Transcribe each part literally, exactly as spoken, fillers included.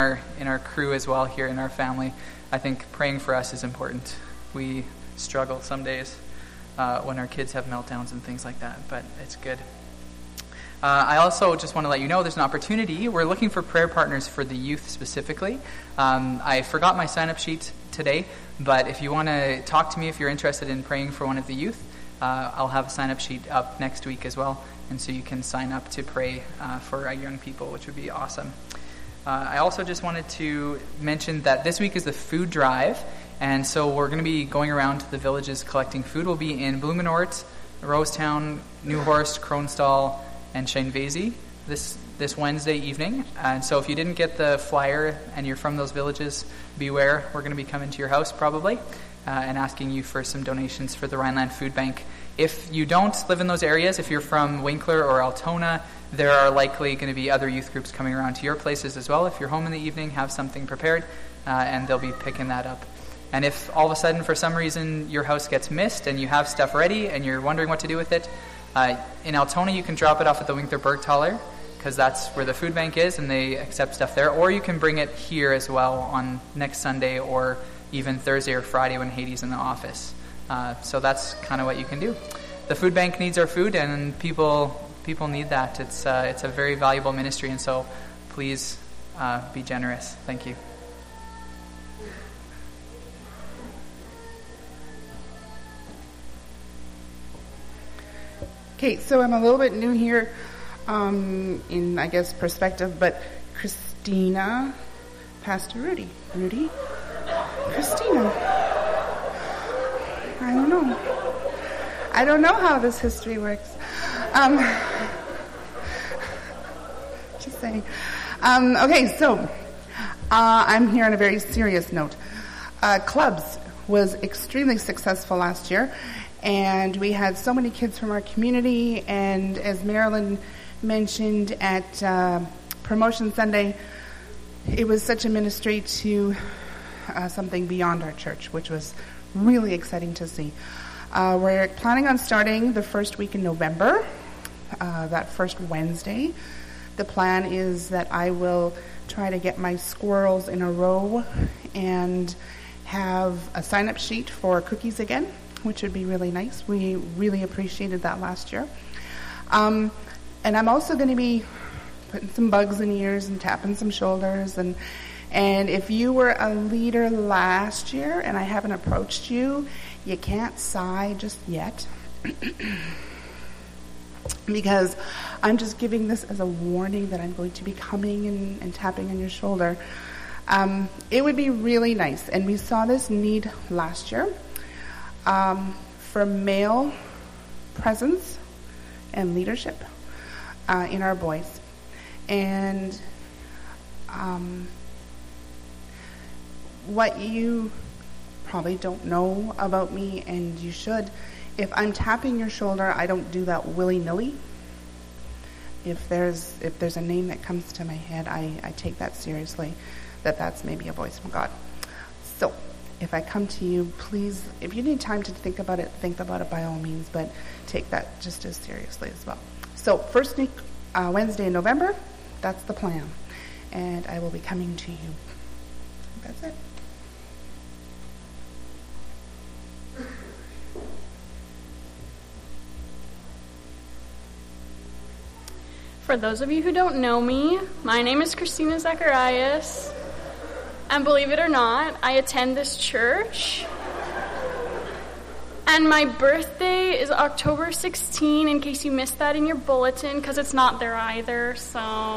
our, in our crew as well here in our family, I think praying for us is important. We struggle some days uh, when our kids have meltdowns and things like that, but it's good. Uh, I also just want to let you know there's an opportunity. We're looking for prayer partners for the youth specifically. Um, I forgot my sign-up sheet today, but if you want to talk to me, if you're interested in praying for one of the youth, uh, I'll have a sign-up sheet up next week as well, and so you can sign up to pray uh, for our young people, which would be awesome. Uh, I also just wanted to mention that this week is the food drive, and so we're going to be going around to the villages collecting food. We'll be in Blumenort, Rosetown, Newhorst, Kronstall, and Shinvesi this this Wednesday evening. And so if you didn't get the flyer and you're from those villages, beware. We're going to be coming to your house probably uh, and asking you for some donations for the Rhineland Food Bank. If you don't live in those areas, if you're from Winkler or Altona, there are likely going to be other youth groups coming around to your places as well. If you're home in the evening, have something prepared, uh, and they'll be picking that up. And if all of a sudden, for some reason, your house gets missed and you have stuff ready and you're wondering what to do with it, uh, in Altona you can drop it off at the Winkler Bergtaler, because that's where the food bank is and they accept stuff there. Or you can bring it here as well on next Sunday or even Thursday or Friday when Haiti's in the office. Uh, so that's kind of what you can do. The food bank needs our food, and people people need that. It's uh, it's a very valuable ministry, and so please uh, be generous. Thank you. Okay, so I'm a little bit new here um, in, I guess, perspective, but Christina, Pastor Rudy. Rudy? Christina. I don't know. I don't know how this history works. Um, just saying. Um, okay, so uh, I'm here on a very serious note. Uh, clubs was extremely successful last year, and we had so many kids from our community, and as Marilyn mentioned at uh, Promotion Sunday, it was such a ministry to uh, something beyond our church, which was really exciting to see. Uh, we're planning on starting the first week in November, uh, that first Wednesday. The plan is that I will try to get my squirrels in a row and have a sign-up sheet for cookies again, which would be really nice. We really appreciated that last year. Um, and I'm also going to be putting some bugs in ears and tapping some shoulders. And and if you were a leader last year and I haven't approached you, you can't sigh just yet. Because I'm just giving this as a warning that I'm going to be coming and, and tapping on your shoulder. Um, it would be really nice, and we saw this need last year, um, for male presence and leadership uh, in our boys. And um, what you probably don't know about me, and you should, if I'm tapping your shoulder, I don't do that willy-nilly. If there's if there's a name that comes to my head, I, I take that seriously, that that's maybe a voice from God. So if I come to you, please, if you need time to think about it, think about it by all means, but take that just as seriously as well. So first week, uh, Wednesday in November, that's the plan. And I will be coming to you. That's it. For those of you who don't know me, my name is Christina Zacharias, and believe it or not, I attend this church, and my birthday is October sixteenth, in case you missed that in your bulletin, because it's not there either, so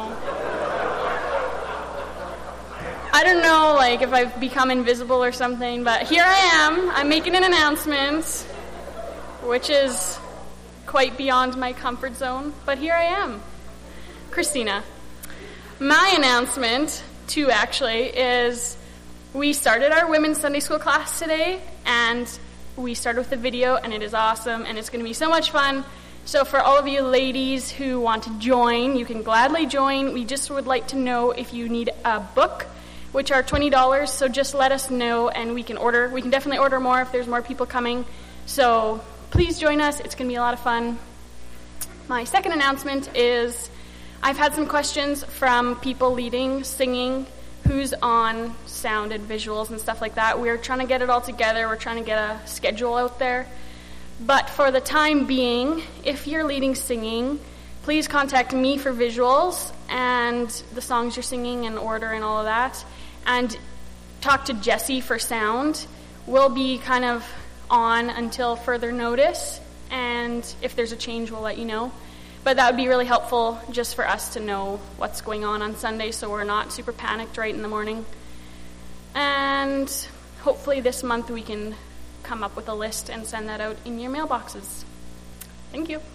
I don't know, like, if I've become invisible or something, but here I am. I'm making an announcement, which is quite beyond my comfort zone, but here I am. Christina. My announcement, too, actually, is we started our women's Sunday school class today, and we started with a video, and it is awesome, and it's going to be so much fun. So for all of you ladies who want to join, you can gladly join. We just would like to know if you need a book, which are twenty dollars, so just let us know, and we can order. We can definitely order more if there's more people coming. So please join us. It's going to be a lot of fun. My second announcement is I've had some questions from people leading, singing, who's on sound and visuals and stuff like that. We're trying to get it all together. We're trying to get a schedule out there. But for the time being, if you're leading singing, please contact me for visuals and the songs you're singing in order and all of that. And talk to Jesse for sound. We'll be kind of on until further notice. And if there's a change, we'll let you know. But that would be really helpful just for us to know what's going on on Sunday so we're not super panicked right in the morning. And hopefully this month we can come up with a list and send that out in your mailboxes. Thank you.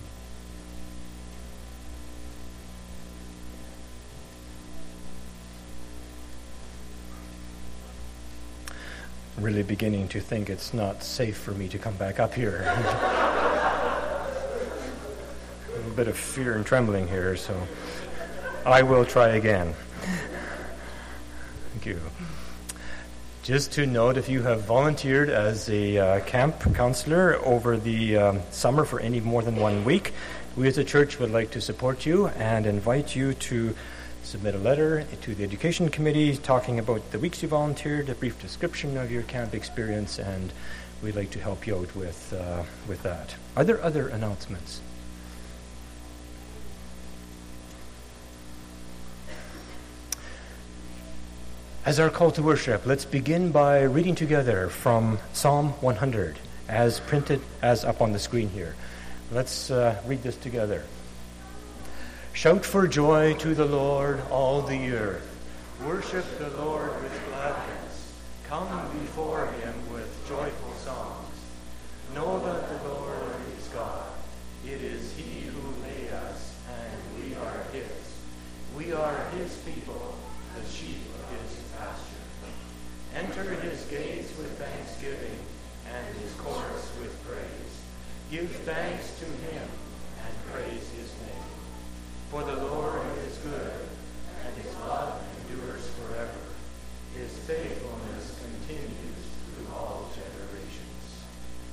I'm really beginning to think it's not safe for me to come back up here. A little bit of fear and trembling here, so I will try again. Thank you. Just to note, if you have volunteered as a uh, camp counselor over the um, summer for any more than one week, we as a church would like to support you and invite you to submit a letter to the education committee talking about the weeks you volunteered, a brief description of your camp experience, and we'd like to help you out with uh, with that. Are there other announcements? As our call to worship, let's begin by reading together from Psalm one hundred, as printed, as up on the screen here. Let's uh, read this together. Shout for joy to the Lord, all the earth. Worship the Lord with gladness. Come before him with joyful songs. Know that the Lord is God. It is he who made us, and we are his. We are his people, the sheep of his pasture. Enter his gates with thanksgiving, and his courts with praise. Give thanks to him, and praise his name. For the Lord is good, and his love endures forever. His faithfulness continues through all generations.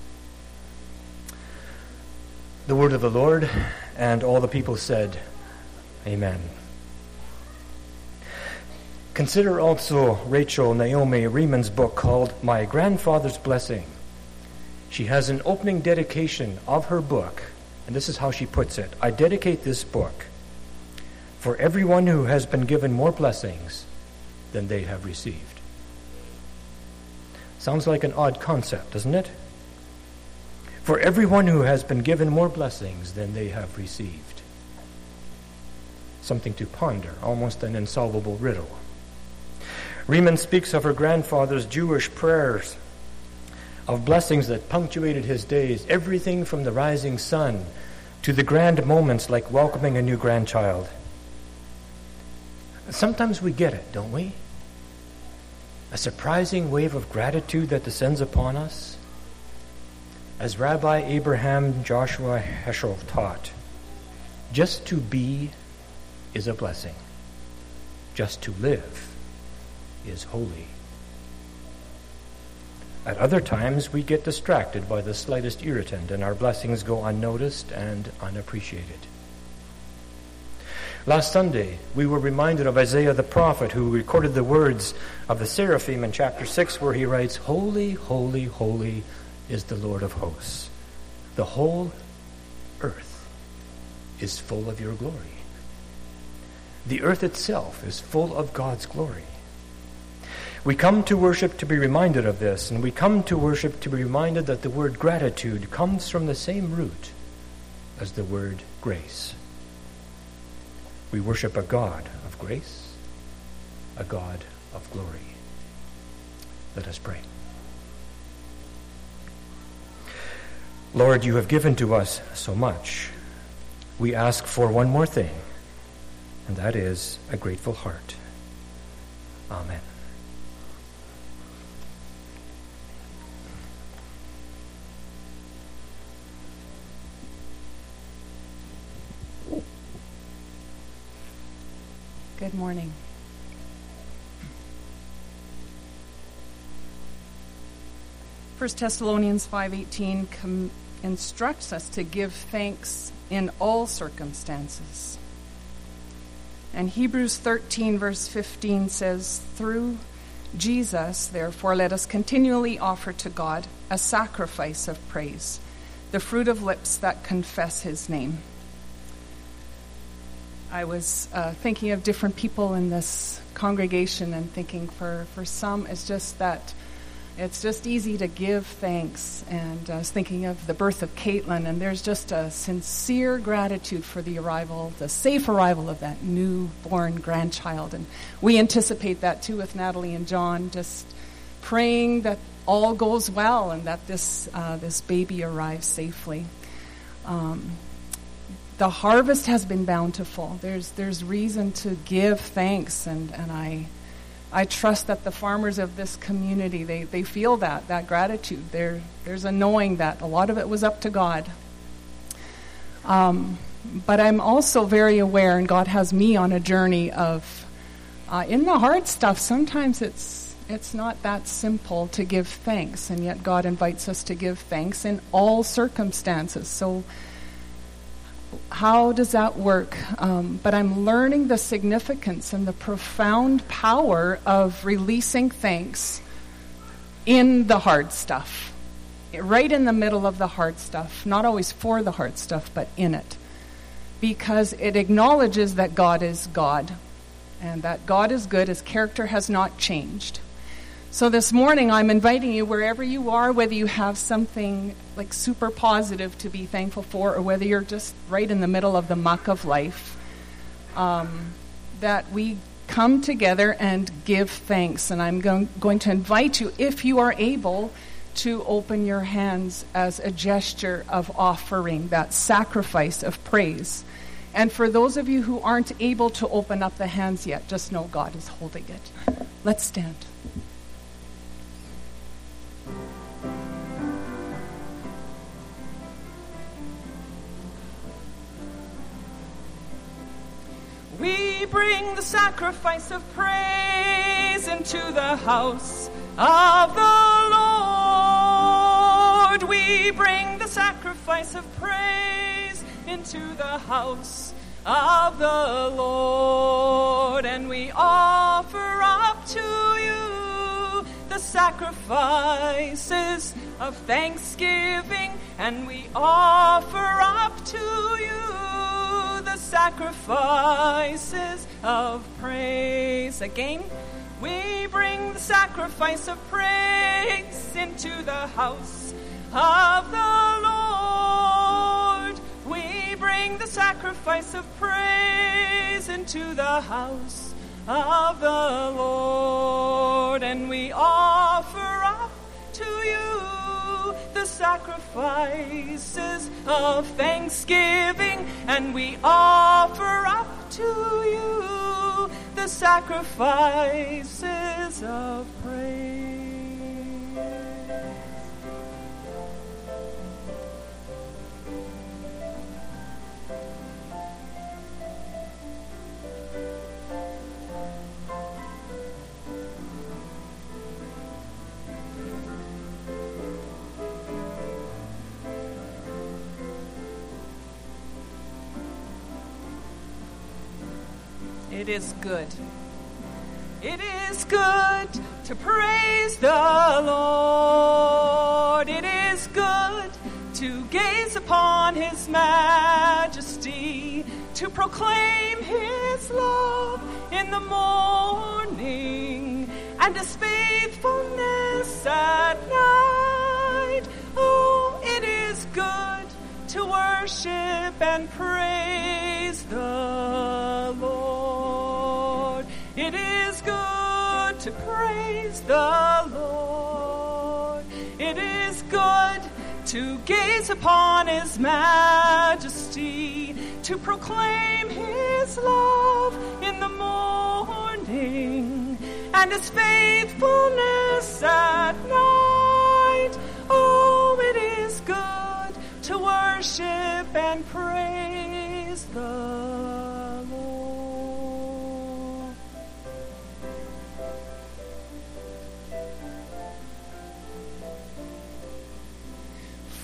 The word of the Lord, and all the people said, Amen. Consider also Rachel Naomi Rieman's book called My Grandfather's Blessing. She has an opening dedication of her book, and this is how she puts it. I dedicate this book for everyone who has been given more blessings than they have received. Sounds like an odd concept, doesn't it? For everyone who has been given more blessings than they have received. Something to ponder, almost an insolvable riddle. Riemann speaks of her grandfather's Jewish prayers of blessings that punctuated his days, everything from the rising sun to the grand moments like welcoming a new grandchild. Sometimes we get it, don't we? A surprising wave of gratitude that descends upon us. As Rabbi Abraham Joshua Heschel taught, just to be is a blessing. Just to live is holy. At other times, we get distracted by the slightest irritant, and our blessings go unnoticed and unappreciated. Last Sunday, we were reminded of Isaiah the prophet, who recorded the words of the seraphim in chapter six, where he writes, Holy, holy, holy is the Lord of hosts. The whole earth is full of your glory. The earth itself is full of God's glory. We come to worship to be reminded of this, and we come to worship to be reminded that the word gratitude comes from the same root as the word grace. We worship a God of grace, a God of glory. Let us pray. Lord, you have given to us so much. We ask for one more thing, and that is a grateful heart. Amen. Good morning. First Thessalonians five eighteen com- instructs us to give thanks in all circumstances. And Hebrews thirteen, verse fifteen says, "Through Jesus, therefore, let us continually offer to God a sacrifice of praise, the fruit of lips that confess his name." I was uh, thinking of different people in this congregation and thinking for, for some it's just that it's just easy to give thanks. And I was thinking of the birth of Caitlin, and there's just a sincere gratitude for the arrival, the safe arrival of that newborn grandchild. And we anticipate that too with Natalie and John, just praying that all goes well and that this uh, this baby arrives safely. Um, the harvest has been bountiful. There's there's reason to give thanks, and, and I I trust that the farmers of this community, they, they feel that, that gratitude. There there's a knowing that a lot of it was up to God. Um, but I'm also very aware, and God has me on a journey of, uh, in the hard stuff, sometimes it's It's not that simple to give thanks, and yet God invites us to give thanks in all circumstances. So how does that work? Um, but I'm learning the significance and the profound power of releasing thanks in the hard stuff, right in the middle of the hard stuff, not always for the hard stuff, but in it, because it acknowledges that God is God, and that God is good. His character has not changed. So this morning, I'm inviting you, wherever you are, whether you have something like super positive to be thankful for, or whether you're just right in the middle of the muck of life, um, that we come together and give thanks. And I'm going, going to invite you, if you are able, to open your hands as a gesture of offering, that sacrifice of praise. And for those of you who aren't able to open up the hands yet, just know God is holding it. Let's stand. We bring the sacrifice of praise into the house of the Lord. We bring the sacrifice of praise into the house of the Lord. And we offer up to you the sacrifices of thanksgiving. And we offer up to you the sacrifices of praise. Again, we bring the sacrifice of praise into the house of the Lord. We bring the sacrifice of praise into the house of the Lord. And we offer up to you the sacrifices of thanksgiving, and we offer up to you the sacrifices of praise. It is good. It is good to praise the Lord. It is good to gaze upon his majesty, to proclaim his love in the morning and his faithfulness at night. Oh, it is good to worship and praise the Lord. It is good to praise the Lord. It is good to gaze upon his majesty, to proclaim his love in the morning and his faithfulness at night. Oh, it is good to worship and praise the Lord.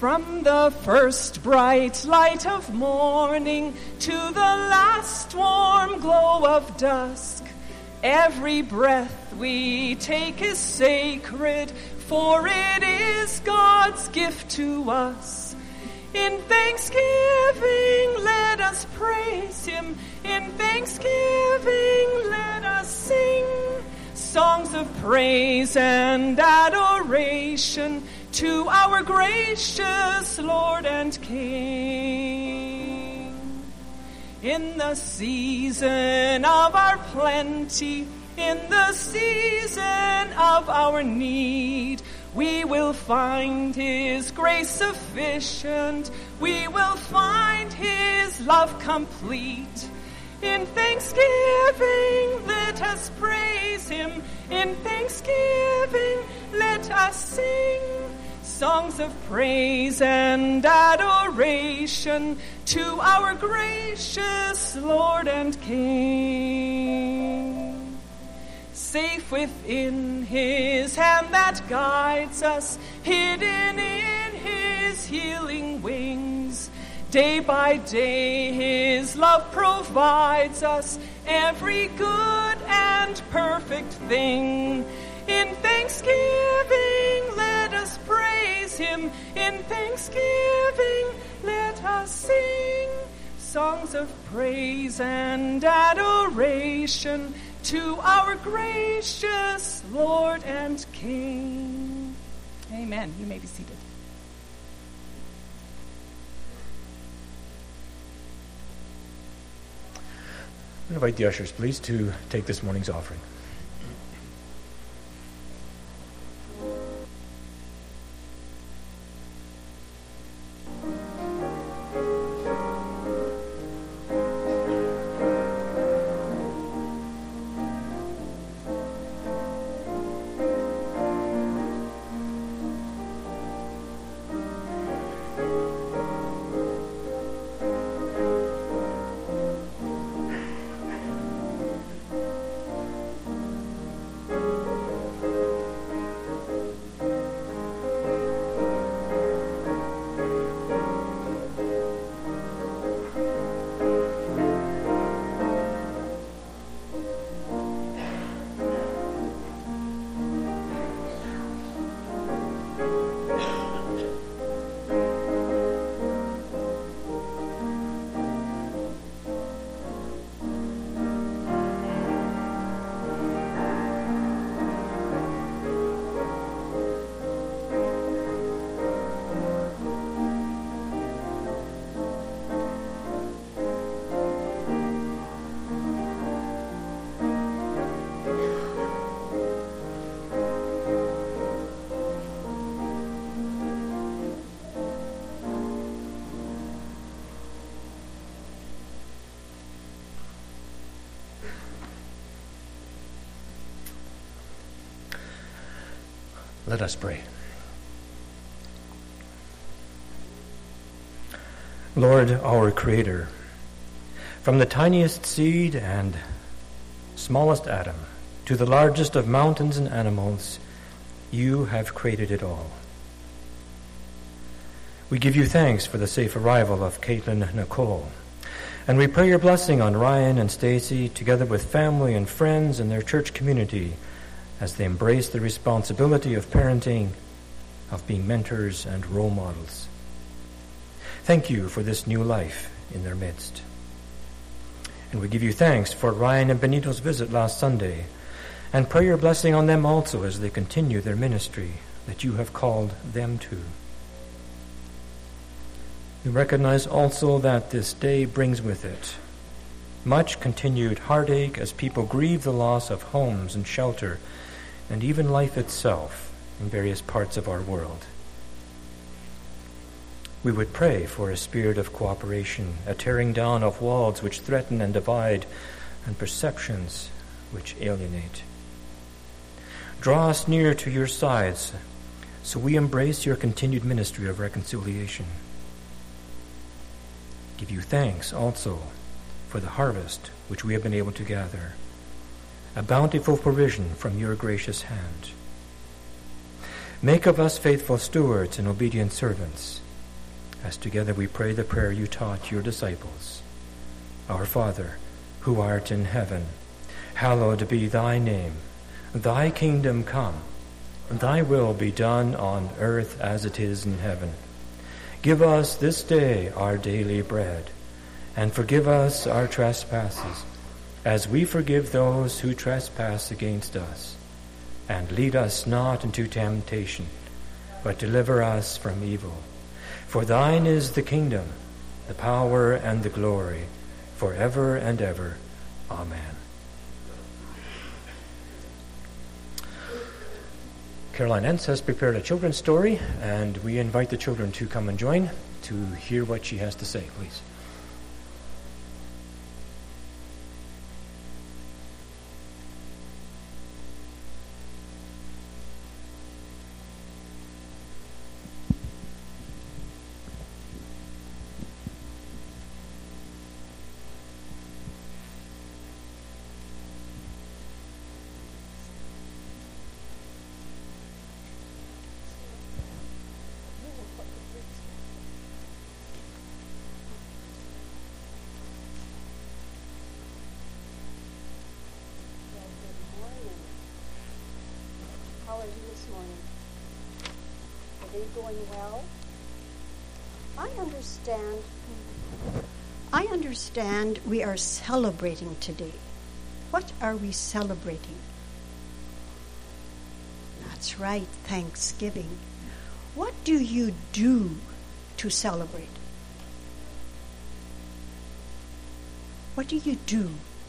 From the first bright light of morning to the last warm glow of dusk, every breath we take is sacred, for it is God's gift to us. In thanksgiving, let us praise Him. In thanksgiving, let us sing songs of praise and adoration to our gracious Lord and King. In the season of our plenty, in the season of our need, we will find His grace sufficient. We will find His love complete. In thanksgiving, let us praise Him. In thanksgiving, let us sing songs of praise and adoration to our gracious Lord and King. Safe within His hand that guides us, hidden in His healing wings. Day by day His love provides us every good and perfect thing. In thanksgiving, let us praise Him. In thanksgiving, let us sing songs of praise and adoration to our gracious Lord and King. Amen. You may be seated. I invite the ushers, please, to take this morning's offering. Let us pray. Lord, our Creator, from the tiniest seed and smallest atom to the largest of mountains and animals, you have created it all. We give you thanks for the safe arrival of Caitlin Nicole, and we pray your blessing on Ryan and Stacy, together with family and friends and their church community, as they embrace the responsibility of parenting, of being mentors and role models. Thank you for this new life in their midst. And we give you thanks for Ryan and Benito's visit last Sunday, and pray your blessing on them also as they continue their ministry that you have called them to. We recognize also that this day brings with it much continued heartache as people grieve the loss of homes and shelter and even life itself in various parts of our world. We would pray for a spirit of cooperation, a tearing down of walls which threaten and divide, and perceptions which alienate. Draw us near to your sides so we embrace your continued ministry of reconciliation. Give you thanks also for the harvest which we have been able to gather, a bountiful provision from your gracious hand. Make of us faithful stewards and obedient servants, as together we pray the prayer you taught your disciples. Our Father, who art in heaven, hallowed be thy name. Thy kingdom come. Thy will be done on earth as it is in heaven. Give us this day our daily bread, and forgive us our trespasses, as we forgive those who trespass against us. And lead us not into temptation, but deliver us from evil. For thine is the kingdom, the power, and the glory, forever and ever. Amen. Caroline Entz has prepared a children's story, and we invite the children to come and join to hear what she has to say, please. Going well. I understand. I understand we are celebrating today. What are we celebrating? That's right, Thanksgiving. What do you do to celebrate? What do you do?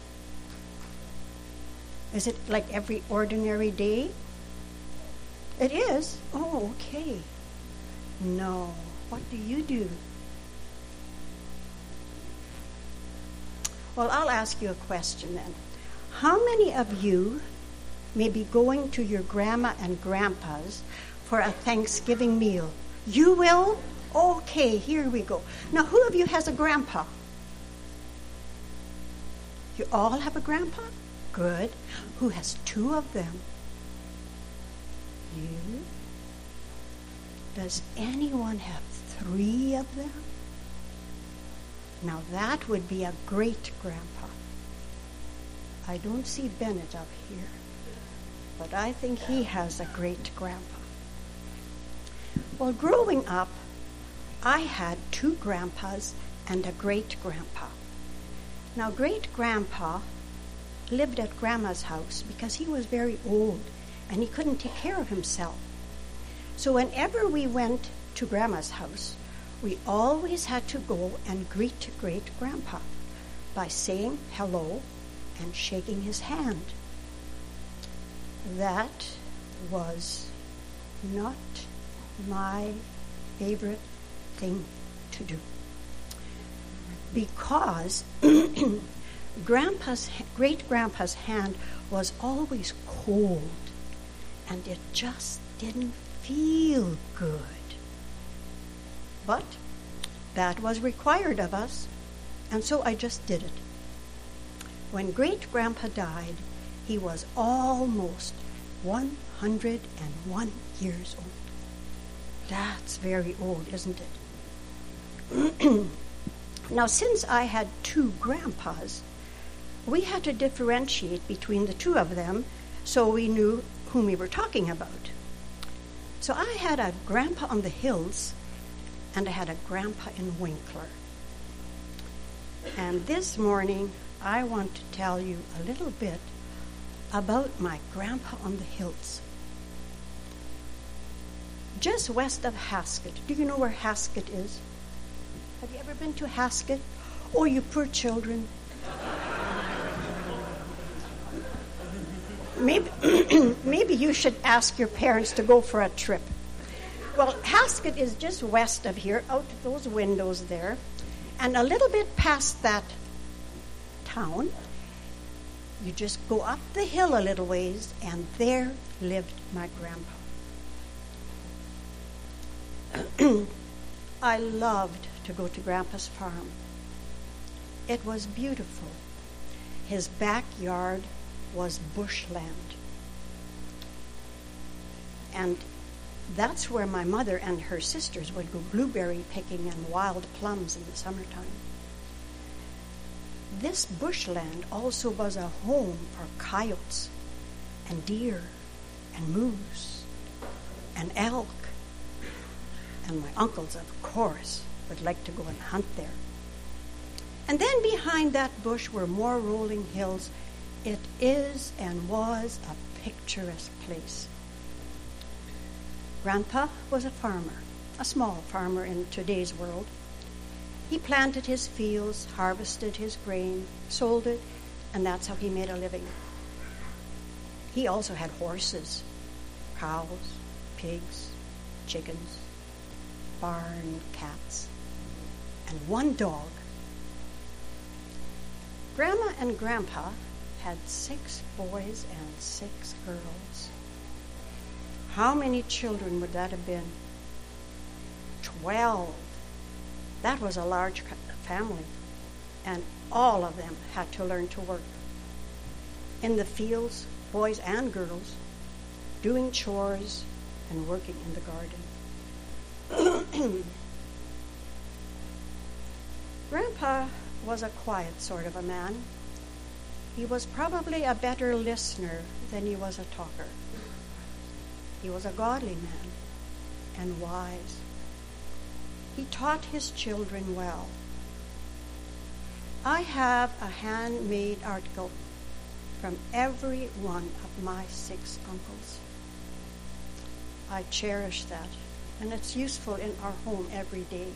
Is it like every ordinary day? It is? Oh, okay. No. What do you do? Well, I'll ask you a question then. How many of you may be going to your grandma and grandpa's for a Thanksgiving meal? You will? Okay, here we go. Now, who of you has a grandpa? You all have a grandpa? Good. Who has two of them? You? Does anyone have three of them? Now that would be a great grandpa. I don't see Bennett up here, but I think he has a great grandpa. Well, growing up, I had two grandpas and a great grandpa. Now, great grandpa lived at grandma's house because he was very old and he couldn't take care of himself. So whenever we went to grandma's house, we always had to go and greet great grandpa by saying hello and shaking his hand. That was not my favorite thing to do, because grandpa's great grandpa's hand was always cold, and it just didn't feel good. But that was required of us, and so I just did it. When great grandpa died, he was almost one hundred one years old. That's very old, isn't it? Now, since I had two grandpas, we had to differentiate between the two of them so we knew whom we were talking about. So I had a grandpa on the hills, and I had a grandpa in Winkler. And this morning, I want to tell you a little bit about my grandpa on the hills. Just west of Haskett. Do you know where Haskett is? Have you ever been to Haskett? Oh, you poor children. Maybe, maybe you should ask your parents to go for a trip. Well, Haskett is just west of here, out of those windows there. And a little bit past that town, you just go up the hill a little ways, and there lived my grandpa. I loved to go to Grandpa's farm. It was beautiful. His backyard was bushland. And That's where my mother and her sisters would go blueberry picking and wild plums in the summertime. This bushland also was a home for coyotes and deer and moose and elk. And my uncles, of course, would like to go and hunt there. And then behind that bush were more rolling hills. It is and was a picturesque place. Grandpa was a farmer, a small farmer in today's world. He planted his fields, harvested his grain, sold it, and that's how he made a living. He also had horses, cows, pigs, chickens, barn cats, and one dog. Grandma and Grandpa had six boys and six girls. How many children would that have been? Twelve. That was a large family, and all of them had to learn to work. In the fields, boys and girls, doing chores and working in the garden. Grandpa was a quiet sort of a man. He was probably a better listener than he was a talker. He was a godly man and wise. He taught his children well. I have a handmade article from every one of my six uncles. I cherish that, and it's useful in our home every day.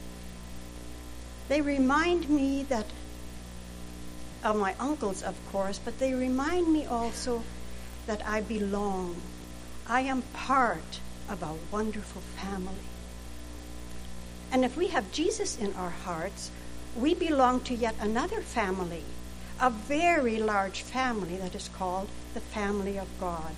They remind me that of my uncles, of course, but they remind me also that I belong. I am part of a wonderful family. And if we have Jesus in our hearts, we belong to yet another family, a very large family that is called the family of God.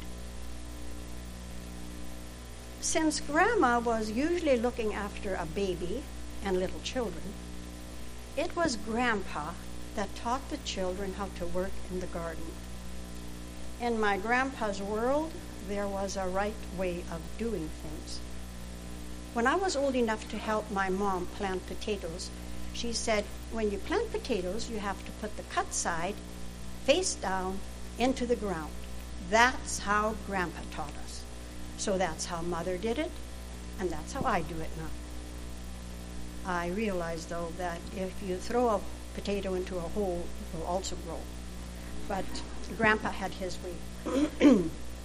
Since Grandma was usually looking after a baby and little children, it was Grandpa that taught the children how to work in the garden. In my Grandpa's world, there was a right way of doing things. When I was old enough to help my mom plant potatoes, she said, when you plant potatoes, you have to put the cut side face down into the ground. That's how Grandpa taught us. So that's how Mother did it, and that's how I do it now. I realize, though, that if you throw a potato into a hole, it will also grow. But Grandpa had his way.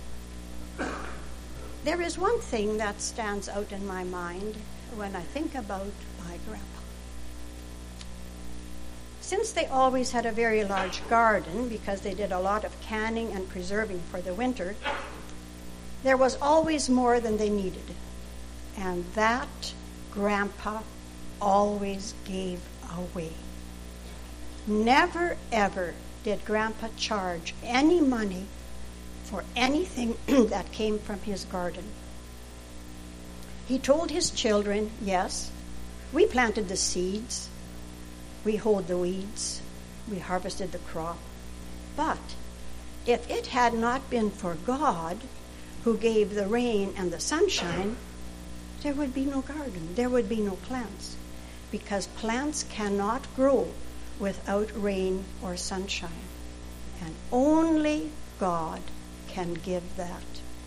There is one thing that stands out in my mind when I think about my grandpa. Since they always had a very large garden because they did a lot of canning and preserving for the winter, there was always more than they needed. And that Grandpa always gave away. Never, ever did Grandpa charge any money for anything that came from his garden. He told his children, yes, we planted the seeds, we hoed the weeds, we harvested the crop, but if it had not been for God, who gave the rain and the sunshine, there would be no garden, there would be no plants, because plants cannot grow without rain or sunshine, and only God can give that.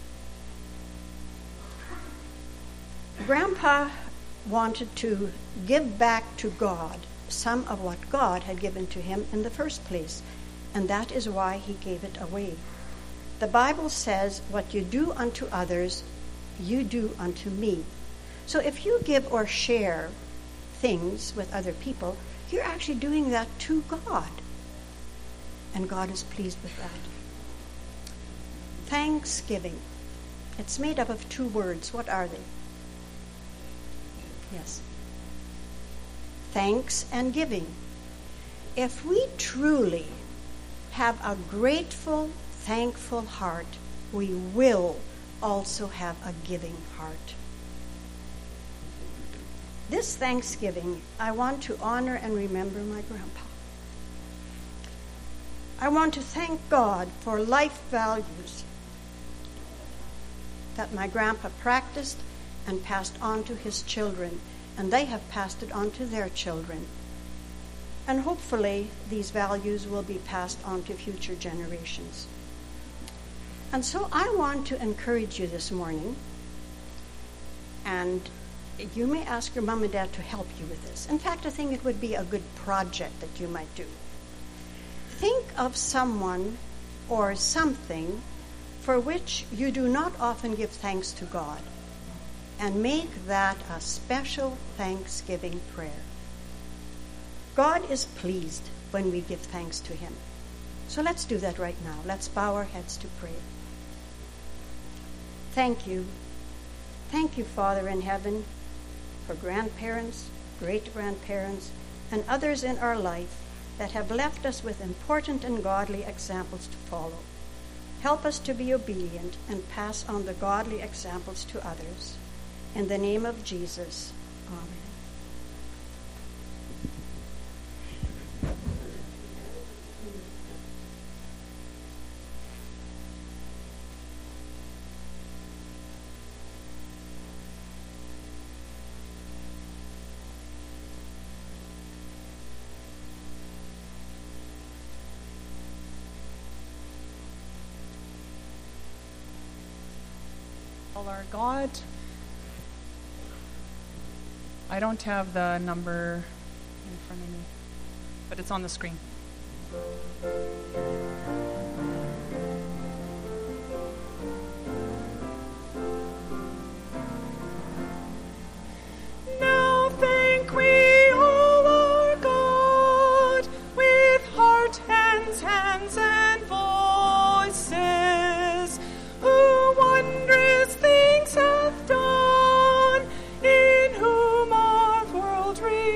Grandpa wanted to give back to God some of what God had given to him in the first place, and that is why he gave it away. The Bible says, what you do unto others, you do unto me. So if you give or share things with other people, you're actually doing that to God, and God is pleased with that. Thanksgiving. It's made up of two words. What are they? Yes. Thanks and giving. If we truly have a grateful, thankful heart, we will also have a giving heart. This Thanksgiving, I want to honor and remember my grandpa. I want to thank God for life values that my grandpa practiced and passed on to his children, and they have passed it on to their children. And hopefully these values will be passed on to future generations. And so I want to encourage you this morning, and you may ask your mom and dad to help you with this. In fact, I think it would be a good project that you might do. Think of someone or something for which you do not often give thanks to God, and make that a special thanksgiving prayer. God is pleased when we give thanks to him. So let's do that right now. Let's bow our heads to pray. Thank you. Thank you, Father in heaven, for grandparents, great-grandparents, and others in our life that have left us with important and godly examples to follow. Help us to be obedient and pass on the godly examples to others. In the name of Jesus, amen. Our God. I don't have the number in front of me, but it's on the screen. Now thank we all our God with heart, hands, hands, and voices, who wondrous things hath done, in whom our world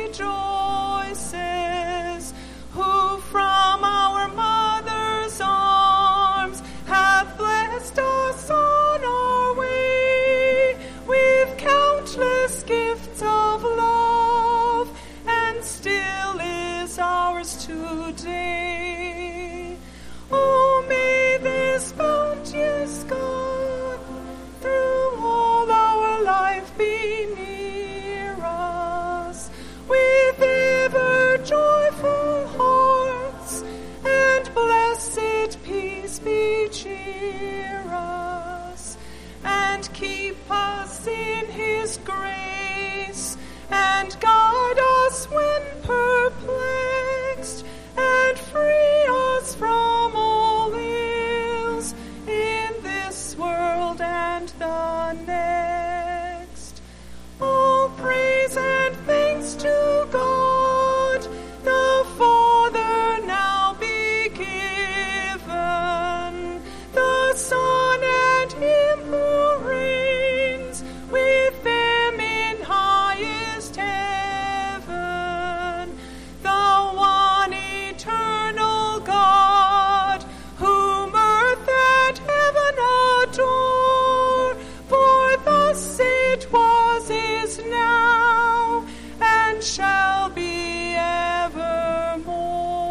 rejoices, who from our mother's arms hath blessed us on our way with countless gifts of love, and still is ours today. Oh, may this bounteous God through all our life be near us, with ever joyful hearts, and blessed peace be cheer us, and keep us in his grace, and guide us when perplexed, and free us from all ills in this world and the next. All praise and thanks to God, the Father, now be given, the Son, and him who reigns with them in highest heaven, the one eternal God, whom earth and heaven adore, for thus it was, is now, and shall be evermore.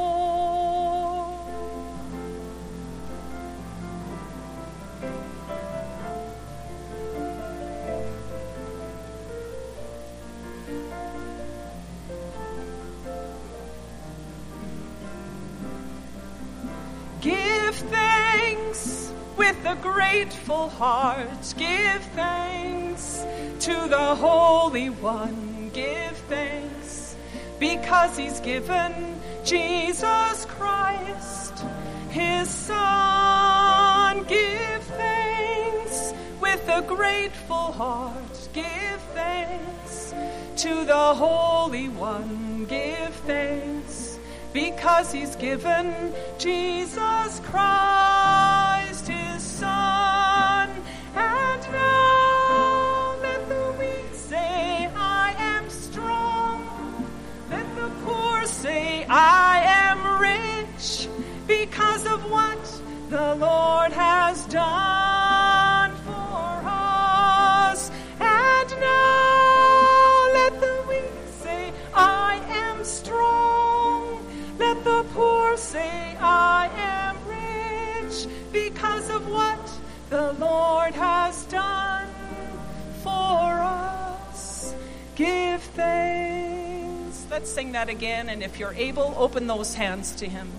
Give thanks with a grateful heart. Give thanks to the Holy One. Give thanks because he's given Jesus Christ, his Son. Give thanks with a grateful heart. Give thanks to the Holy One. Give thanks because he's given Jesus Christ, his Son. And now let the weak say, I am strong. Let the poor say, I am rich, because of what the Lord has done for us. And now let the weak say, I am strong. Let the poor say, I am rich, because of what the Lord has done give thanks. Let's sing that again, and if you're able, open those hands to him.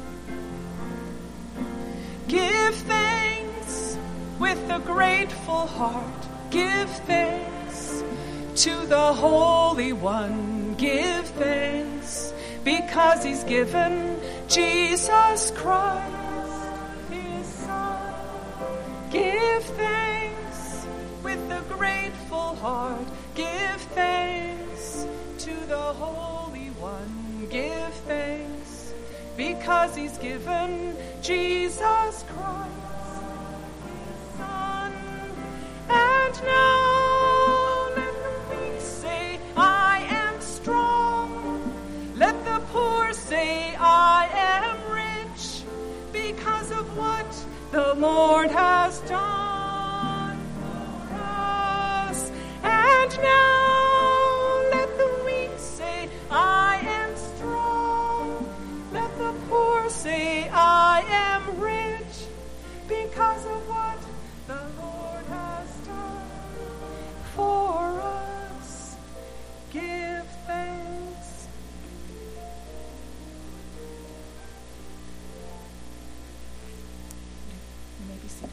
Give thanks with a grateful heart. Give thanks to the Holy One. Give thanks because he's given Jesus Christ, his Son. Give thanks with a grateful heart. Give thanks to the Holy One. Give thanks because he's given Jesus Christ, his Son. And now let the weak say, I am strong. Let the poor say, I am rich, because of what the Lord has done for us. And now let the weak say, I am strong. Let the poor say, I am rich, because of what the Lord has done for us. Give thanks. You may be seated.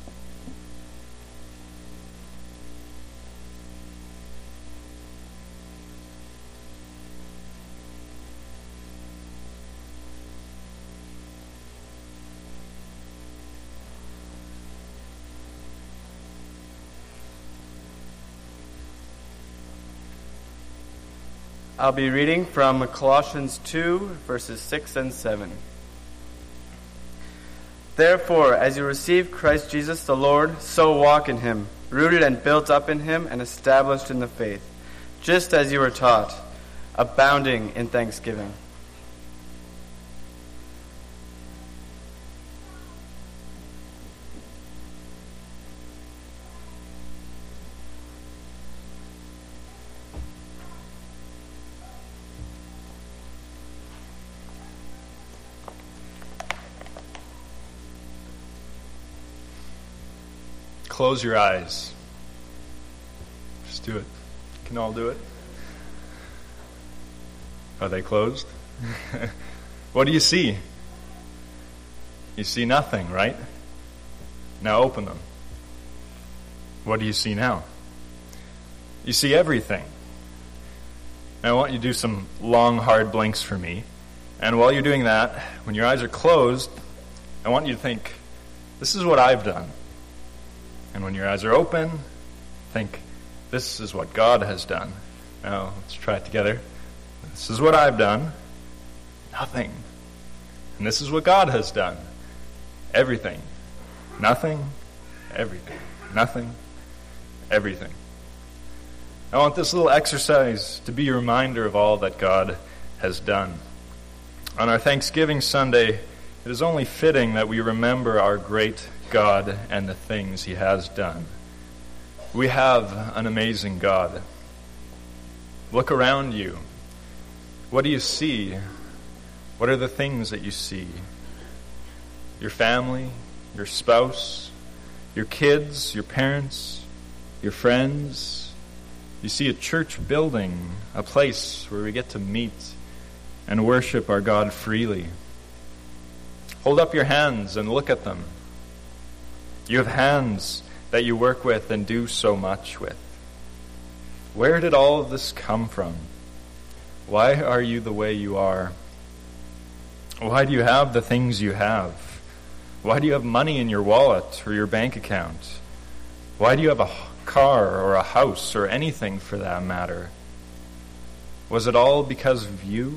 I'll be reading from Colossians two, verses six and seven. Therefore, as you receive Christ Jesus the Lord, so walk in him, rooted and built up in him and established in the faith, just as you were taught, abounding in thanksgiving. Close your eyes. Just do it. Can all do it? Are they closed? What do you see? You see nothing, right? Now open them. What do you see now? You see everything. Now I want you to do some long, hard blinks for me. And while you're doing that, when your eyes are closed, I want you to think, this is what I've done. And when your eyes are open, think, this is what God has done. Now, let's try it together. This is what I've done. Nothing. And this is what God has done. Everything. Nothing. Everything. Nothing. Everything. I want this little exercise to be a reminder of all that God has done. On our Thanksgiving Sunday, it is only fitting that we remember our great God and the things he has done. We have an amazing God. Look around you. What do you see? What are the things that you see? Your family, your spouse, your kids, your parents, your friends. You see a church building, a place where we get to meet and worship our God freely. Hold up your hands and look at them. You have hands that you work with and do so much with. Where did all of this come from? Why are you the way you are? Why do you have the things you have? Why do you have money in your wallet or your bank account? Why do you have a car or a house or anything for that matter? Was it all because of you?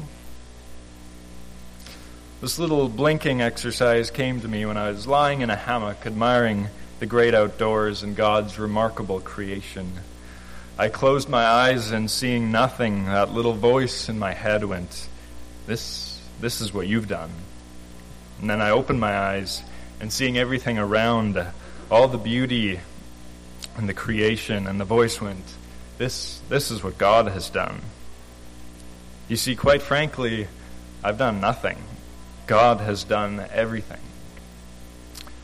This little blinking exercise came to me when I was lying in a hammock admiring the great outdoors and God's remarkable creation. I closed my eyes and seeing nothing, that little voice in my head went, this, this is what you've done. And then I opened my eyes and seeing everything around, all the beauty and the creation, and the voice went, this, this is what God has done. You see, quite frankly, I've done nothing. God has done everything.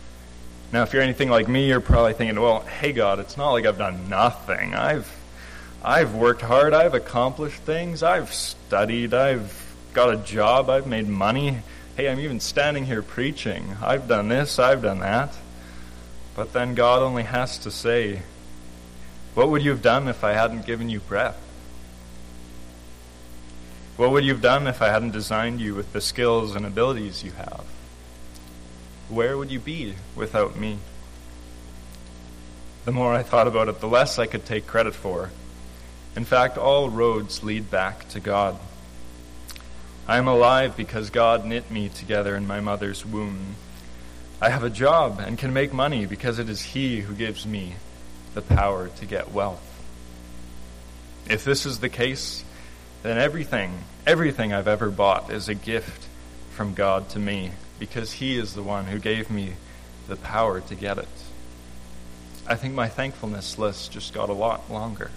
Now, if you're anything like me, you're probably thinking, well, hey, God, it's not like I've done nothing. I've I've worked hard, I've accomplished things, I've studied, I've got a job, I've made money. Hey, I'm even standing here preaching. I've done this, I've done that. But then God only has to say, what would you have done if I hadn't given you breath? What would you have done if I hadn't designed you with the skills and abilities you have? Where would you be without me? The more I thought about it, the less I could take credit for. In fact, all roads lead back to God. I am alive because God knit me together in my mother's womb. I have a job and can make money because it is He who gives me the power to get wealth. If this is the case, then everything, everything I've ever bought is a gift from God to me, because He is the one who gave me the power to get it. I think my thankfulness list just got a lot longer.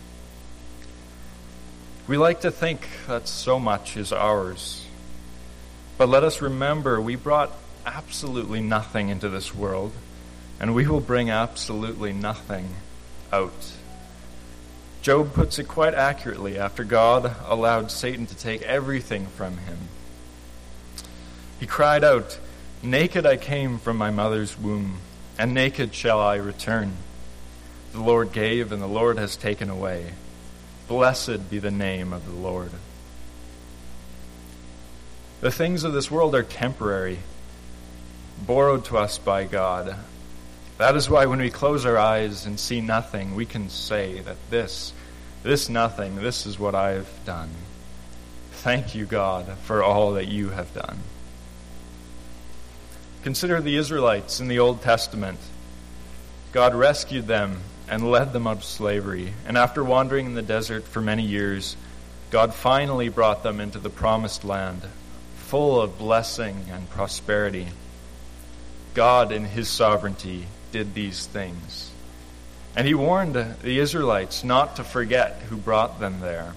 We like to think that so much is ours, but let us remember we brought absolutely nothing into this world, and we will bring absolutely nothing out. Job puts it quite accurately after God allowed Satan to take everything from him. He cried out, "Naked I came from my mother's womb, and naked shall I return. The Lord gave, and the Lord has taken away. Blessed be the name of the Lord." The things of this world are temporary, borrowed to us by God. That is why when we close our eyes and see nothing, we can say that this, this nothing, this is what I have done. Thank you, God, for all that you have done. Consider the Israelites in the Old Testament. God rescued them and led them out of slavery, and after wandering in the desert for many years, God finally brought them into the promised land, full of blessing and prosperity. God, in His sovereignty, did these things. And He warned the Israelites not to forget who brought them there.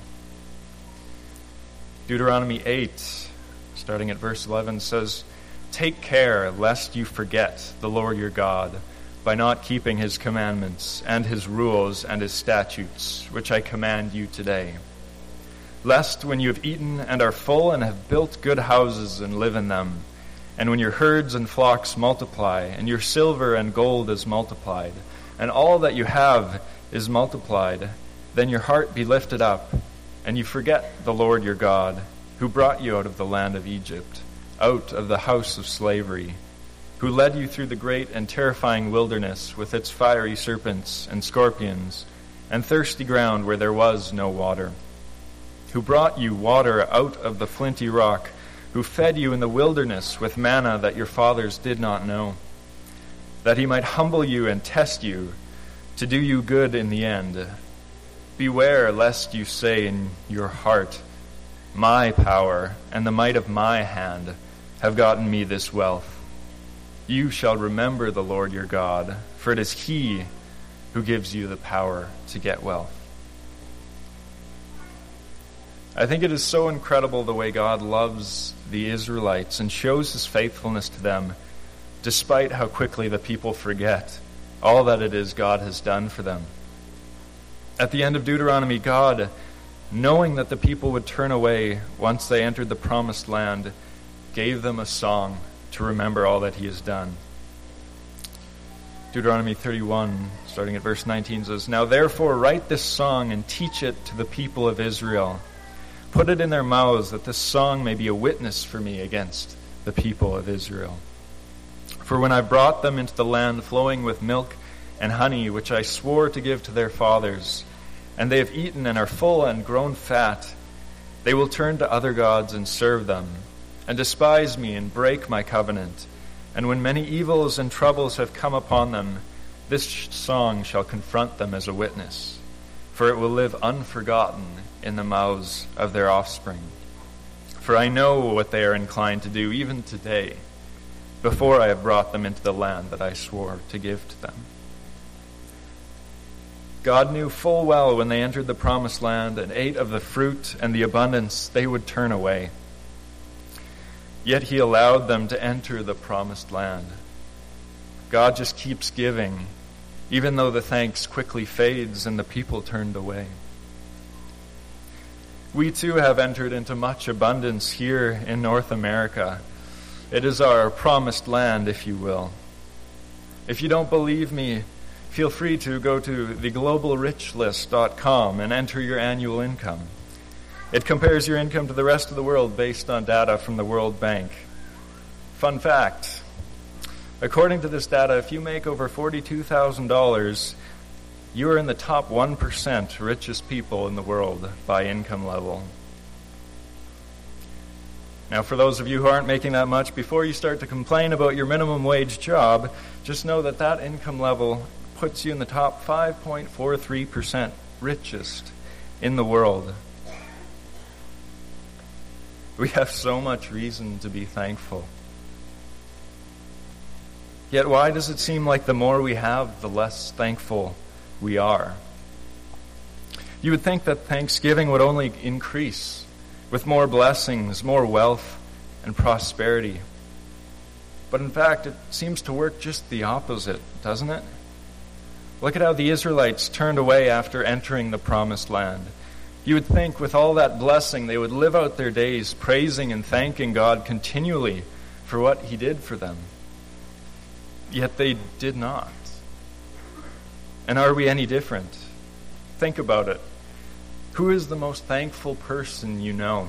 Deuteronomy eight, starting at verse eleven, says, "Take care lest you forget the Lord your God by not keeping His commandments and His rules and His statutes, which I command you today. Lest when you have eaten and are full and have built good houses and live in them, and when your herds and flocks multiply, and your silver and gold is multiplied, and all that you have is multiplied, then your heart be lifted up, and you forget the Lord your God, who brought you out of the land of Egypt, out of the house of slavery, who led you through the great and terrifying wilderness with its fiery serpents and scorpions, and thirsty ground where there was no water, who brought you water out of the flinty rock, who fed you in the wilderness with manna that your fathers did not know, that He might humble you and test you, to do you good in the end. Beware lest you say in your heart, 'My power and the might of my hand have gotten me this wealth.' You shall remember the Lord your God, for it is He who gives you the power to get wealth." I think it is so incredible the way God loves the Israelites and shows His faithfulness to them, despite how quickly the people forget all that it is God has done for them. At the end of Deuteronomy, God, knowing that the people would turn away once they entered the promised land, gave them a song to remember all that He has done. Deuteronomy thirty-one, starting at verse nineteen, says, "Now therefore write this song and teach it to the people of Israel. Put it in their mouths, that this song may be a witness for me against the people of Israel. For when I brought them into the land flowing with milk and honey, which I swore to give to their fathers, and they have eaten and are full and grown fat, they will turn to other gods and serve them, and despise me and break my covenant. And when many evils and troubles have come upon them, this song shall confront them as a witness, for it will live unforgotten in the mouths of their offspring. For I know what they are inclined to do even today, before I have brought them into the land that I swore to give to them." God knew full well when they entered the promised land and ate of the fruit and the abundance, they would turn away. Yet He allowed them to enter the promised land. God just keeps giving, even though the thanks quickly fades and the people turned away. We too have entered into much abundance here in North America. It is our promised land, if you will. If you don't believe me, feel free to go to the global rich list dot com and enter your annual income. It compares your income to the rest of the world based on data from the World Bank. Fun fact, according to this data, if you make over forty-two thousand dollars, you are in the top one percent richest people in the world by income level. Now, for those of you who aren't making that much, before you start to complain about your minimum wage job, just know that that income level puts you in the top five point four three percent richest in the world. We have so much reason to be thankful. Yet why does it seem like the more we have, the less thankful we are? You would think that Thanksgiving would only increase with more blessings, more wealth, and prosperity. But in fact, it seems to work just the opposite, doesn't it? Look at how the Israelites turned away after entering the promised land. You would think with all that blessing, they would live out their days praising and thanking God continually for what He did for them. Yet they did not. And are we any different? Think about it. Who is the most thankful person you know?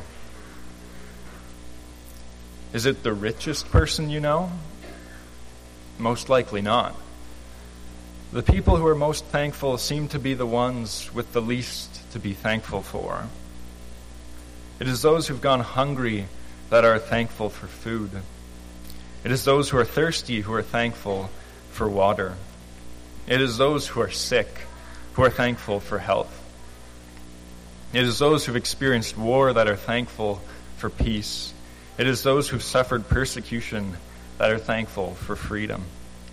Is it the richest person you know? Most likely not. The people who are most thankful seem to be the ones with the least to be thankful for. It is those who've gone hungry that are thankful for food. It is those who are thirsty who are thankful for water. It is those who are sick who are thankful for health. It is those who've experienced war that are thankful for peace. It is those who've suffered persecution that are thankful for freedom.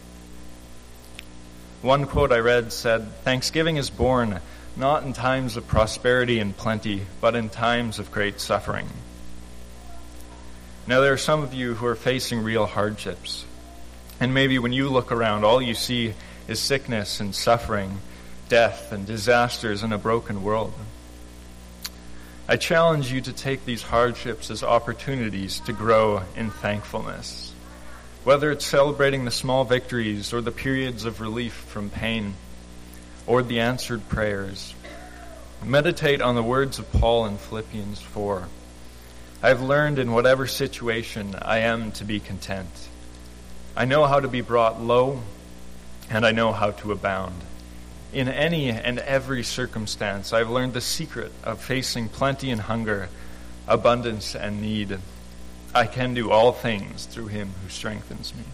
One quote I read said, "Thanksgiving is born not in times of prosperity and plenty, but in times of great suffering." Now, there are some of you who are facing real hardships. And maybe when you look around, all you see is sickness and suffering, death and disasters in a broken world. I challenge you to take these hardships as opportunities to grow in thankfulness. Whether it's celebrating the small victories or the periods of relief from pain or the answered prayers, meditate on the words of Paul in Philippians four. I've learned in whatever situation I am to be content. I know how to be brought low, and I know how to abound. In any and every circumstance, I've learned the secret of facing plenty and hunger, abundance and need. I can do all things through Him who strengthens me.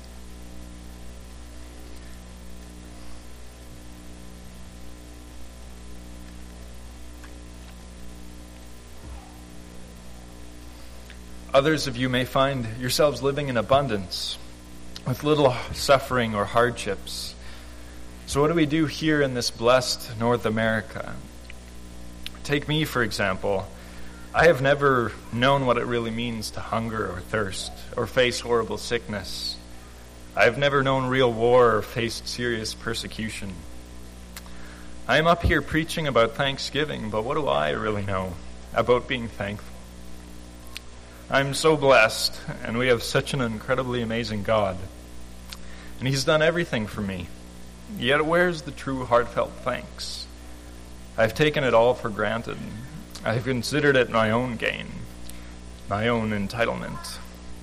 Others of you may find yourselves living in abundance with little suffering or hardships. So what do we do here in this blessed North America? Take me, for example. I have never known what it really means to hunger or thirst or face horrible sickness. I have never known real war or faced serious persecution. I am up here preaching about Thanksgiving, but what do I really know about being thankful? I'm so blessed, and we have such an incredibly amazing God. And He's done everything for me. Yet where's the true heartfelt thanks? I've taken it all for granted. I've considered it my own gain, my own entitlement.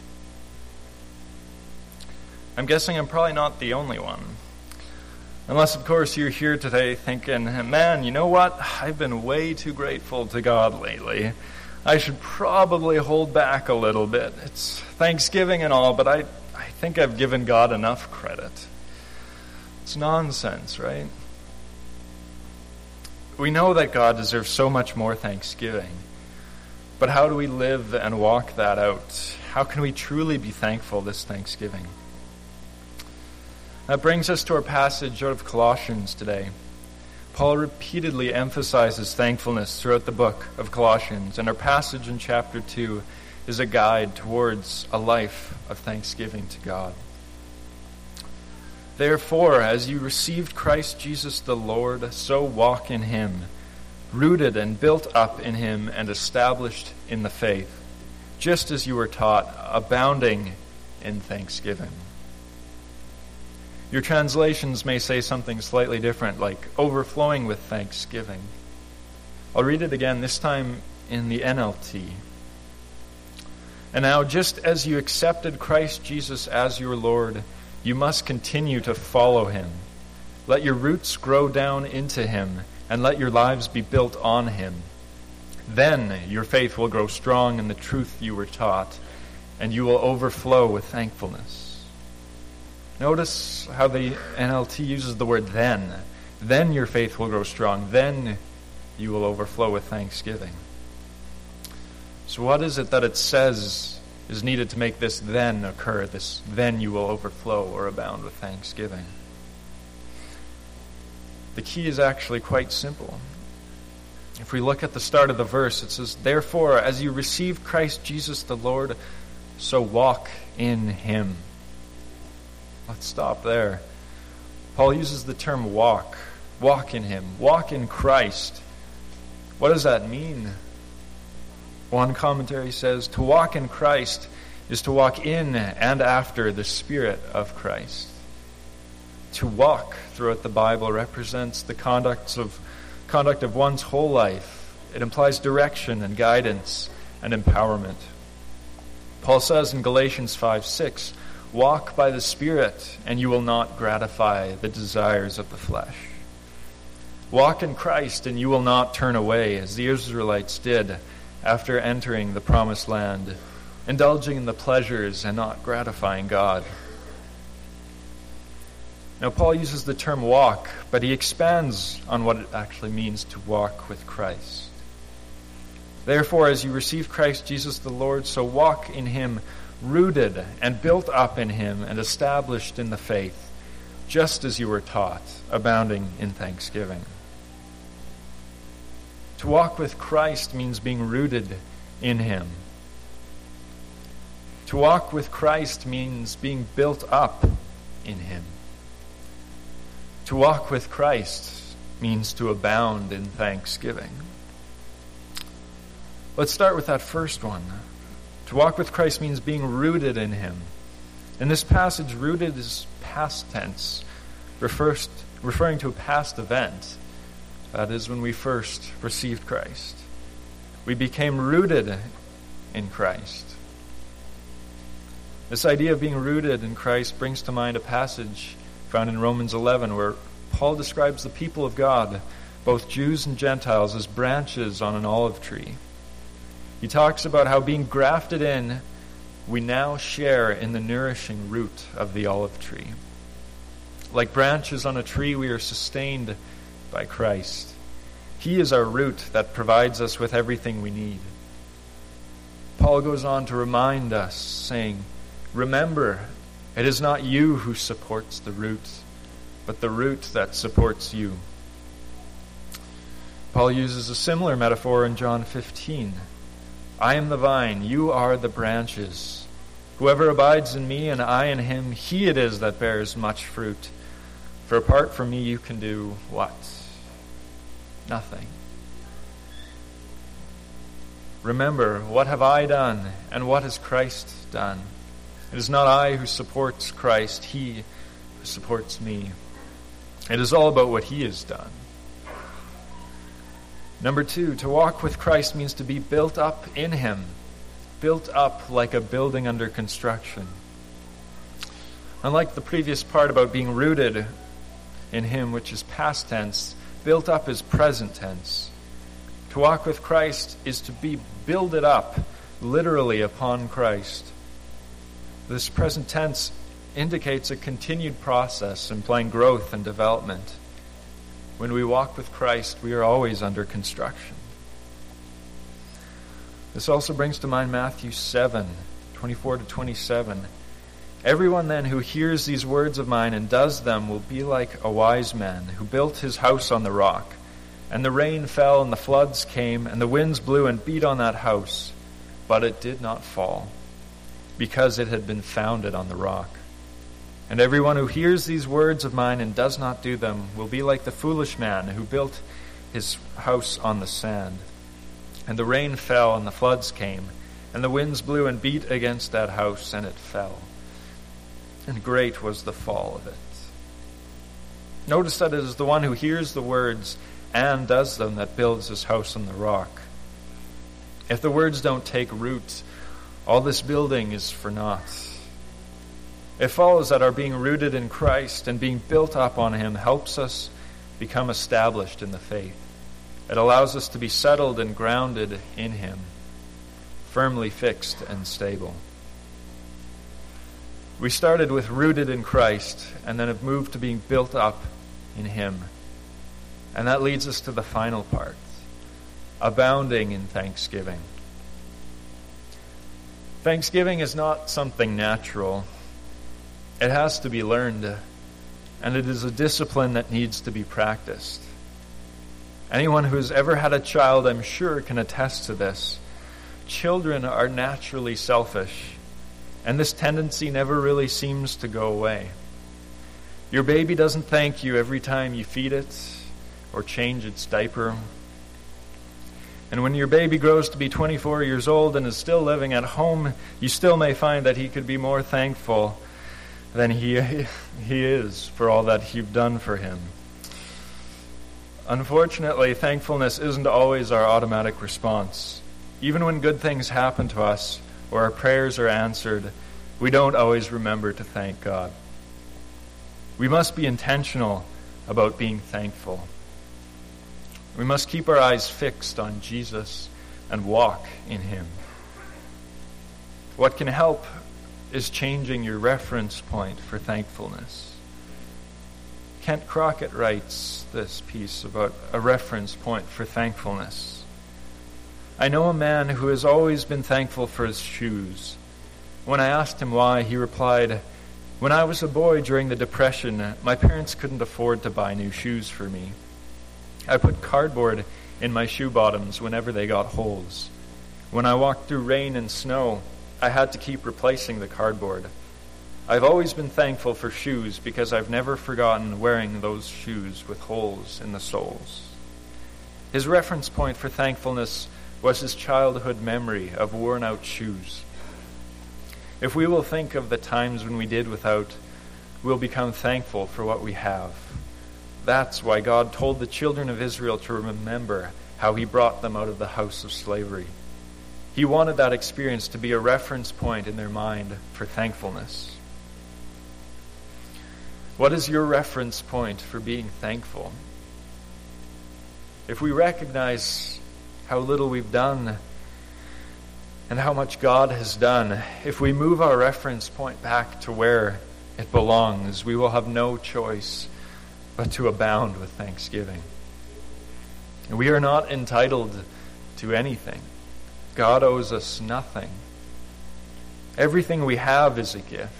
I'm guessing I'm probably not the only one. Unless, of course, you're here today thinking, man, you know what? I've been way too grateful to God lately. I should probably hold back a little bit. It's Thanksgiving and all, but I, I think I've given God enough credit. It's nonsense, right? We know that God deserves so much more thanksgiving. But how do we live and walk that out? How can we truly be thankful this Thanksgiving? That brings us to our passage out of Colossians today. Paul repeatedly emphasizes thankfulness throughout the book of Colossians, and our passage in chapter two is a guide towards a life of thanksgiving to God. Therefore, as you received Christ Jesus the Lord, so walk in Him, rooted and built up in him and established in the faith, just as you were taught, abounding in thanksgiving. Your translations may say something slightly different, like overflowing with thanksgiving. I'll read it again, this time in the N L T. And now, just as you accepted Christ Jesus as your Lord, you must continue to follow him. Let your roots grow down into him, and let your lives be built on him. Then your faith will grow strong in the truth you were taught, and you will overflow with thankfulness. Notice how the N L T uses the word then. Then your faith will grow strong. Then you will overflow with thanksgiving. So what is it that it says is needed to make this then occur, this then you will overflow or abound with thanksgiving? The key is actually quite simple. If we look at the start of the verse, it says, therefore, as you receive Christ Jesus the Lord, so walk in him. Let's stop there. Paul uses the term walk. Walk in him. Walk in Christ. What does that mean? One commentary says, to walk in Christ is to walk in and after the Spirit of Christ. To walk throughout the Bible represents the conduct of, conduct of one's whole life. It implies direction and guidance and empowerment. Paul says in Galatians five six, walk by the Spirit, and you will not gratify the desires of the flesh. Walk in Christ, and you will not turn away, as the Israelites did after entering the promised land, indulging in the pleasures and not gratifying God. Now, Paul uses the term walk, but he expands on what it actually means to walk with Christ. Therefore, as you receive Christ Jesus the Lord, so walk in him, rooted and built up in him and established in the faith, just as you were taught, abounding in thanksgiving. To walk with Christ means being rooted in him. To walk with Christ means being built up in him. To walk with Christ means to abound in thanksgiving. Let's start with that first one. To walk with Christ means being rooted in him. In this passage, rooted is past tense, refers, referring to a past event. That is when we first received Christ. We became rooted in Christ. This idea of being rooted in Christ brings to mind a passage found in Romans eleven, where Paul describes the people of God, both Jews and Gentiles, as branches on an olive tree. He talks about how being grafted in, we now share in the nourishing root of the olive tree. Like branches on a tree, we are sustained by Christ. He is our root that provides us with everything we need. Paul goes on to remind us, saying, remember, it is not you who supports the root, but the root that supports you. Paul uses a similar metaphor in John fifteen. I am the vine, you are the branches. Whoever abides in me and I in him, he it is that bears much fruit. For apart from me you can do what? Nothing. Remember, what have I done, and what has Christ done? It is not I who supports Christ, he who supports me. It is all about what he has done. Number two, to walk with Christ means to be built up in him, built up like a building under construction. Unlike the previous part about being rooted in him, which is past tense, built up is present tense. To walk with Christ is to be builded up literally upon Christ. This present tense indicates a continued process implying growth and development. When we walk with Christ, we are always under construction. This also brings to mind Matthew seven, twenty-four to twenty-seven. Everyone then who hears these words of mine and does them will be like a wise man who built his house on the rock. And the rain fell, and the floods came, and the winds blew and beat on that house. But it did not fall, because it had been founded on the rock. And everyone who hears these words of mine and does not do them will be like the foolish man who built his house on the sand. And the rain fell, and the floods came, and the winds blew and beat against that house, and it fell. And great was the fall of it. Notice that it is the one who hears the words and does them that builds his house on the rock. If the words don't take root, all this building is for naught. It follows that our being rooted in Christ and being built up on him helps us become established in the faith. It allows us to be settled and grounded in him, firmly fixed and stable. We started with rooted in Christ and then have moved to being built up in him. And that leads us to the final part, abounding in thanksgiving. Thanksgiving is not something natural. It has to be learned, and it is a discipline that needs to be practiced. Anyone who has ever had a child, I'm sure, can attest to this. Children are naturally selfish, and this tendency never really seems to go away. Your baby doesn't thank you every time you feed it or change its diaper. And when your baby grows to be twenty-four years old and is still living at home, you still may find that he could be more thankful than he, he is for all that you've done for him. Unfortunately, thankfulness isn't always our automatic response. Even when good things happen to us or our prayers are answered, we don't always remember to thank God. We must be intentional about being thankful. We must keep our eyes fixed on Jesus and walk in him. What can help is changing your reference point for thankfulness. Kent Crockett writes this piece about a reference point for thankfulness. I know a man who has always been thankful for his shoes. When I asked him why, he replied, "When I was a boy during the Depression, my parents couldn't afford to buy new shoes for me. I put cardboard in my shoe bottoms whenever they got holes. When I walked through rain and snow, I had to keep replacing the cardboard. I've always been thankful for shoes because I've never forgotten wearing those shoes with holes in the soles." His reference point for thankfulness was his childhood memory of worn-out shoes. If we will think of the times when we did without, we'll become thankful for what we have. That's why God told the children of Israel to remember how he brought them out of the house of slavery. He wanted that experience to be a reference point in their mind for thankfulness. What is your reference point for being thankful? If we recognize how little we've done and how much God has done, if we move our reference point back to where it belongs, we will have no choice but to abound with thanksgiving. We are not entitled to anything. God owes us nothing. Everything we have is a gift.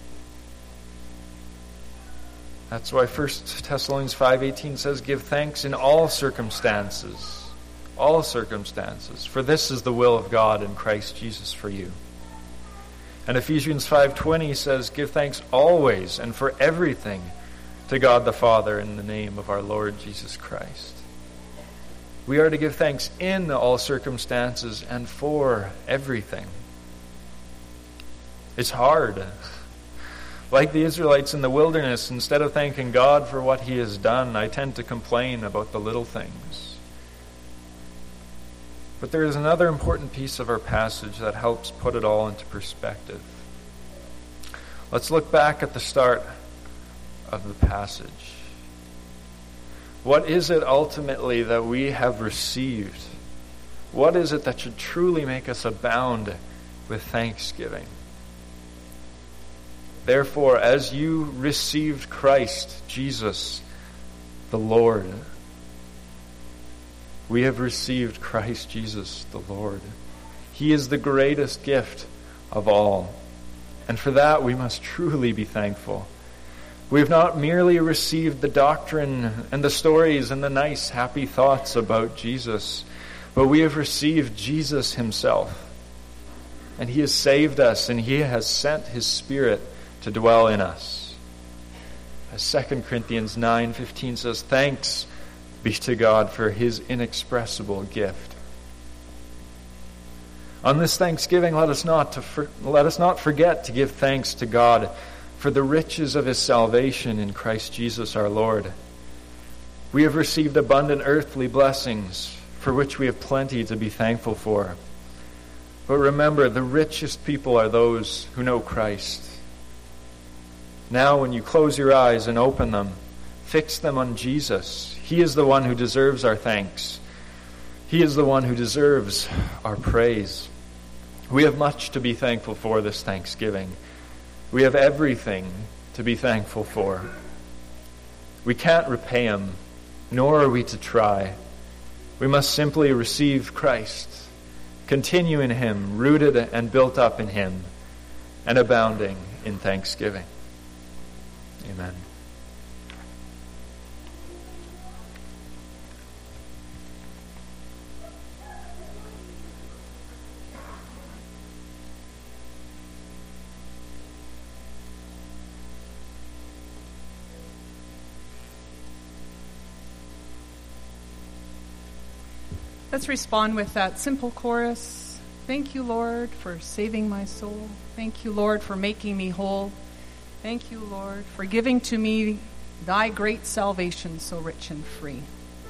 That's why First Thessalonians five eighteen says, "Give thanks in all circumstances." All circumstances. For this is the will of God in Christ Jesus for you. And Ephesians five twenty says, "Give thanks always and for everything to God the Father in the name of our Lord Jesus Christ." We are to give thanks in all circumstances and for everything. It's hard. Like the Israelites in the wilderness, instead of thanking God for what he has done, I tend to complain about the little things. But there is another important piece of our passage that helps put it all into perspective. Let's look back at the start of the passage. What is it ultimately that we have received? What is it that should truly make us abound with thanksgiving? Therefore, as you received Christ Jesus, the Lord, we have received Christ Jesus, the Lord. He is the greatest gift of all. And for that, we must truly be thankful. We have not merely received the doctrine and the stories and the nice, happy thoughts about Jesus, but we have received Jesus himself. And he has saved us, and he has sent his Spirit to dwell in us. As Second Corinthians nine fifteen says, "Thanks be to God for his inexpressible gift. On this Thanksgiving, let us not to for, let us not forget to give thanks to God for the riches of his salvation in Christ Jesus our Lord. We have received abundant earthly blessings for which we have plenty to be thankful for. But remember, the richest people are those who know Christ. Now, when you close your eyes and open them, fix them on Jesus. He is the one who deserves our thanks. He is the one who deserves our praise. We have much to be thankful for this Thanksgiving. We have everything to be thankful for. We can't repay him, nor are we to try. We must simply receive Christ, continue in him, rooted and built up in him, and abounding in thanksgiving. Amen. Let's respond with that simple chorus. Thank you, Lord, for saving my soul. Thank you, Lord, for making me whole. Thank you, Lord, for giving to me thy great salvation so rich and free.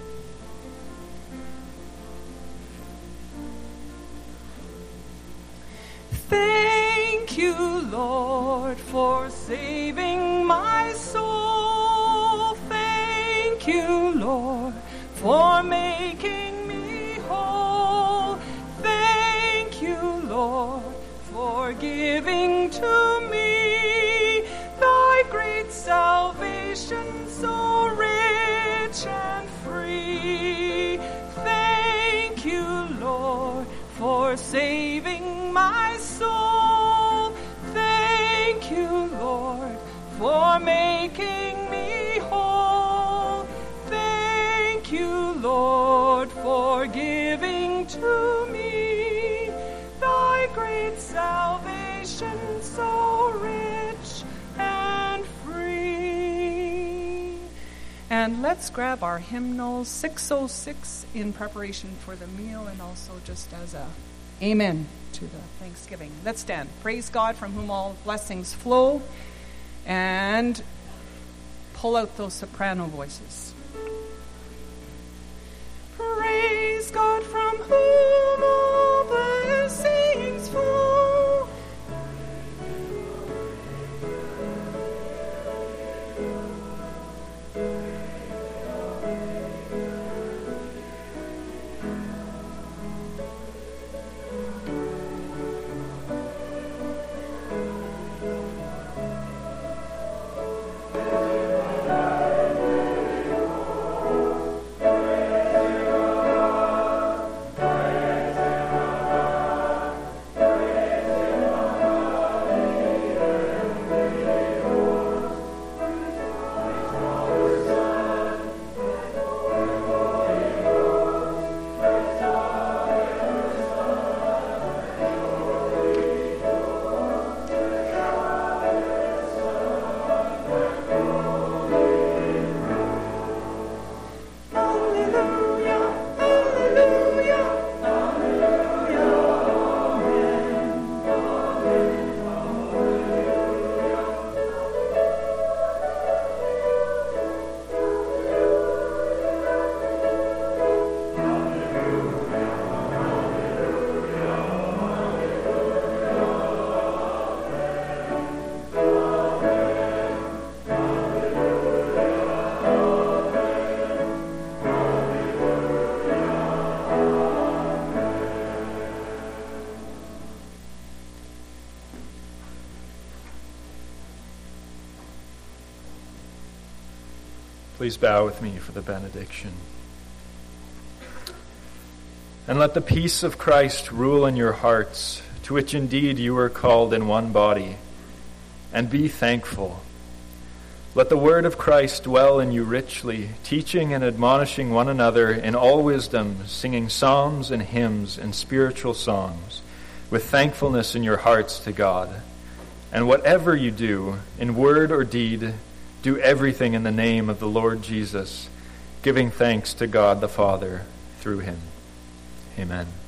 Thank you, Lord, for saving my soul. Thank you, Lord, for making me whole. Thank you, Lord, for giving to me thy great salvation so rich and free. Thank you, Lord, for saving my soul. Thank you, Lord, for making me whole. Thank you, Lord, for giving to me thy great salvation so rich and free. And let's grab our hymnal six oh six in preparation for the meal and also just as a amen to the Thanksgiving. Let's stand. Praise God from whom all blessings flow, and pull out those soprano voices. Praise God from whom all blessings flow. Please bow with me for the benediction. And let the peace of Christ rule in your hearts, to which indeed you are called in one body, and be thankful. Let the word of Christ dwell in you richly, teaching and admonishing one another in all wisdom, singing psalms and hymns and spiritual songs, with thankfulness in your hearts to God. And whatever you do, in word or deed, do everything in the name of the Lord Jesus, giving thanks to God the Father through him. Amen.